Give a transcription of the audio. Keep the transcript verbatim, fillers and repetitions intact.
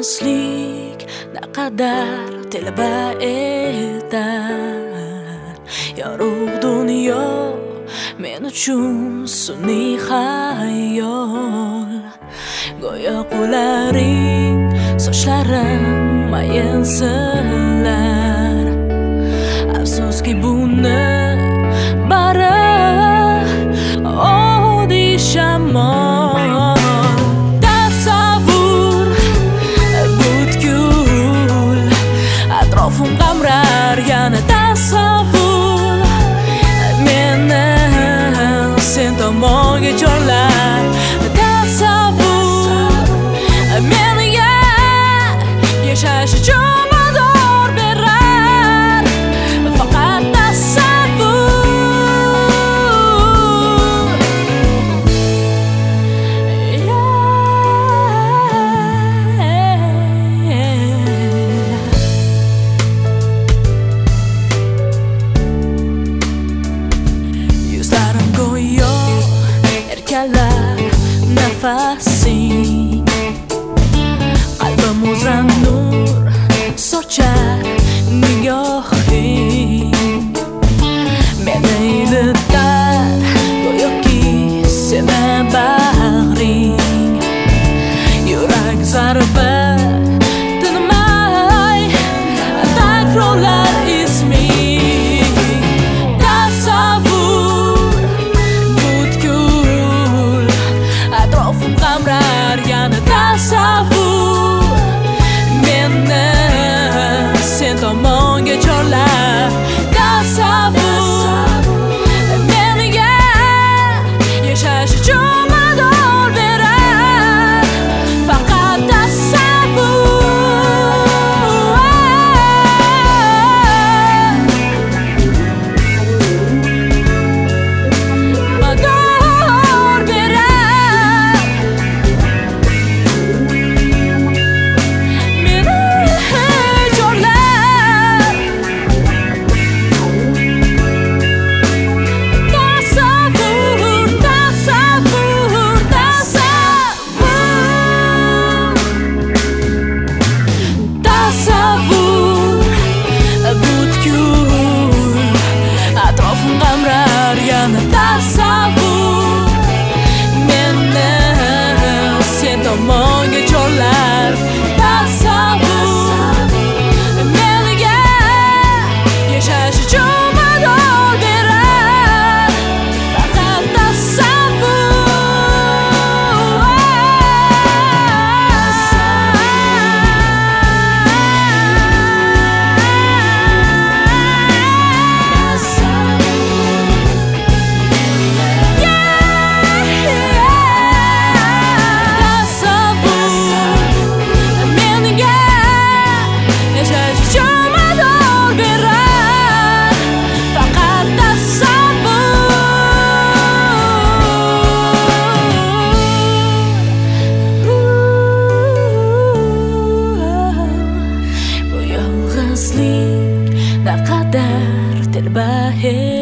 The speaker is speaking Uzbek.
yolg'izlik naqadar telba etar. Yorug' dunyo men uchun sun'iy xayol. Go'yo qo'llaring sochlarim mayin sillar. Afsuski buni bari oddiy shamol. Tasavvur butkul atrofim qamrar, yana tasavvur meni sen tomonga chorlar. Tasavvur menga yashash uchun mador berar. Faqat tasavvur. Yuzlarim go'yo erkalar nafasing. Qalbim o'zran nur sochar nigohing. Meni ilitar go'yoki seni bag'ring. Yurak zarbi tinmay takrorlar isming. Tasavvur butkul atrofim qamrar, yana tasavvur meni sen tomonga chorlar. Tasavvur menga yashash uchun mador berar. Faqat tasavvur. Mador berar. Meni chorlar. Tasavvur, tasavvur, tasavvur. Tasavvur butkul atrofim qamrar, yana tasavvur meni sen tomonga chorlar. Tasavvur menga yashash uchun mador berar. Faqat naqadar telba